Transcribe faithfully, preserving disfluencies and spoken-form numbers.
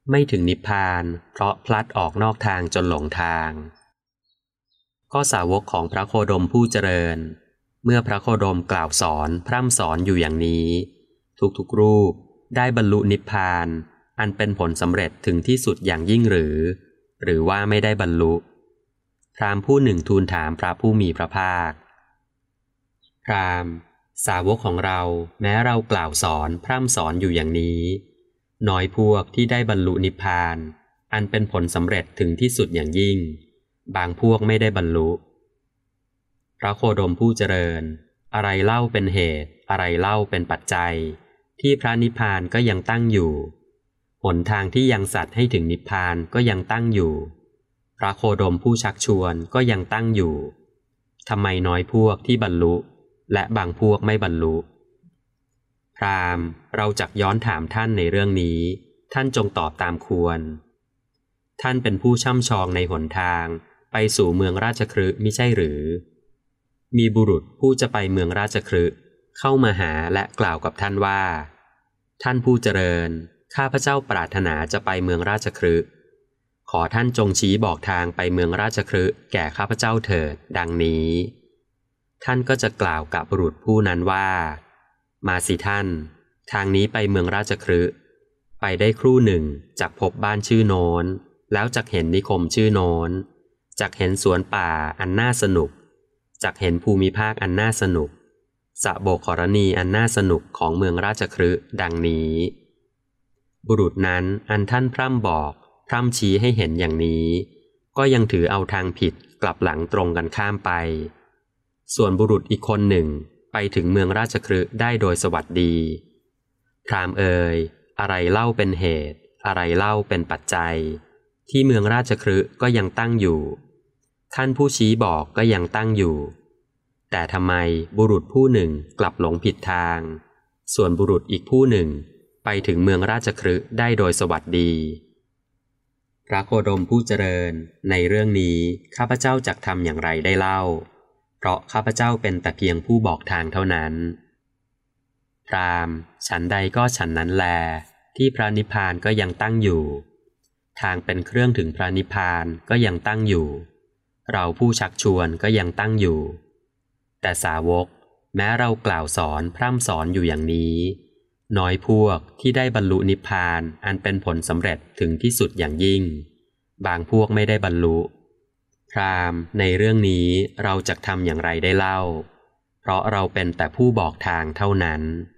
ไม่ถึงนิพพานเพราะพลัดออกนอกทางจนหลงทางก็สาวกของพระโคดมผู้เจริญเมื่อพระโคดมกล่าวสอนพร่ำสอนอยู่อย่างนี้ทุกๆรูปได้บรรลุนิพพานอันเป็นผลสำเร็จถึงที่สุดอย่างยิ่งหรือหรือว่าไม่ได้บรรลุพราหมณ์ผู้หนึ่งทูลถามพระผู้มีพระภาคพราหมณ์สาวกของเราแม้เรากล่าวสอนพร่ำสอนอยู่อย่างนี้น้อยพวกที่ได้บรรลุนิพพานอันเป็นผลสำเร็จถึงที่สุดอย่างยิ่งบางพวกไม่ได้บรรลุพระโคดมผู้เจริญอะไรเล่าเป็นเหตุอะไรเล่าเป็นปัจจัยที่พระนิพพานก็ยังตั้งอยู่หนทางที่ยังสัตว์ให้ถึงนิพพานก็ยังตั้งอยู่พระโคดมผู้ชักชวนก็ยังตั้งอยู่ทำไมน้อยพวกที่บรรลุและบางพวกไม่บรรลุพราหมณ์เราจักย้อนถามท่านในเรื่องนี้ท่านจงตอบตามควรท่านเป็นผู้ช่ำชองในหนทางไปสู่เมืองราชคฤห์มิใช่หรือมีบุรุษผู้จะไปเมืองราชคฤห์เข้ามาหาและกล่าวกับท่านว่าท่านผู้เจริญข้าพเจ้าปรารถนาจะไปเมืองราชคฤห์ขอท่านจงชี้บอกทางไปเมืองราชคฤห์แก่ข้าพเจ้าเถิดดังนี้ท่านก็จะกล่าวกับบุรุษผู้นั้นว่ามาสิท่านทางนี้ไปเมืองราชคฤห์ไปได้ครู่หนึ่งจักพบบ้านชื่อโน้นแล้วจักเห็นนิคมชื่อโน้นจักเห็นสวนป่าอันน่าสนุกจักเห็นภูมิภาคอันน่าสนุกสระโบกขรณีอันน่าสนุกของเมืองราชคฤห์ดังนี้บุรุษนั้นอันท่านพร่ำบอกพร่ำชี้ให้เห็นอย่างนี้ก็ยังถือเอาทางผิดกลับหลังตรงกันข้ามไปส่วนบุรุษอีกคนหนึ่งไปถึงเมืองราชคฤห์ได้โดยสวัสดีพราหมณ์เอ่ยอะไรเล่าเป็นเหตุอะไรเล่าเป็นปัจจัยที่เมืองราชคฤห์ก็ยังตั้งอยู่ท่านผู้ชี้บอกก็ยังตั้งอยู่แต่ทำไมบุรุษผู้หนึ่งกลับหลงผิดทางส่วนบุรุษอีกผู้หนึ่งไปถึงเมืองราชคฤห์ได้โดยสวัสดีพระโคดมผู้เจริญในเรื่องนี้ข้าพเจ้าจักทำอย่างไรได้เล่าเพราะข้าพเจ้าเป็นแต่เพียงผู้บอกทางเท่านั้นพราหมณ์ฉันใดก็ฉันนั้นแลที่พระนิพพานก็ยังตั้งอยู่ทางเป็นเครื่องถึงพระนิพพานก็ยังตั้งอยู่เราผู้ชักชวนก็ยังตั้งอยู่แต่สาวกแม้เรากล่าวสอนพร่ำสอนอยู่อย่างนี้น้อยพวกที่ได้บรรลุนิพพานอันเป็นผลสำเร็จถึงที่สุดอย่างยิ่งบางพวกไม่ได้บรรลุพราหมณ์ในเรื่องนี้เราจะทำอย่างไรได้เล่าเพราะเราเป็นแต่ผู้บอกทางเท่านั้น